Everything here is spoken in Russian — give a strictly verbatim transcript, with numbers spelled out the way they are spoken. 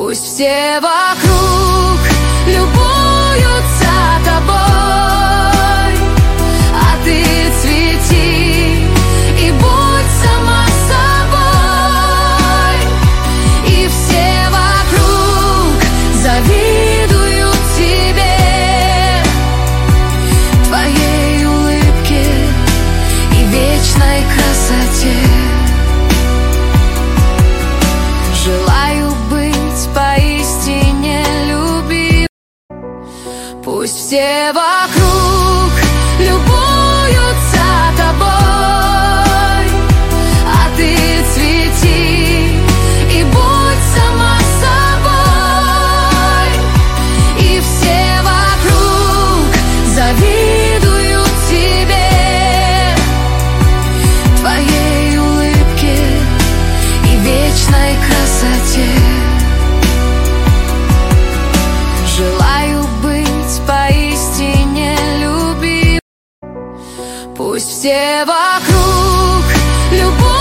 Пусть все вокруг любуются тобой, а ты цвети и будь сама собой. И все вокруг завидуют тебе, твоей улыбке и вечной красоте. Желаю быть поистине любимой. Пусть все вокруг любуются тобой, а ты цвети и будь сама собой. И все вокруг завидуют тебе, твоей улыбке и вечной красоте. Желаю быть поистине любимой. Пусть все вокруг любовь.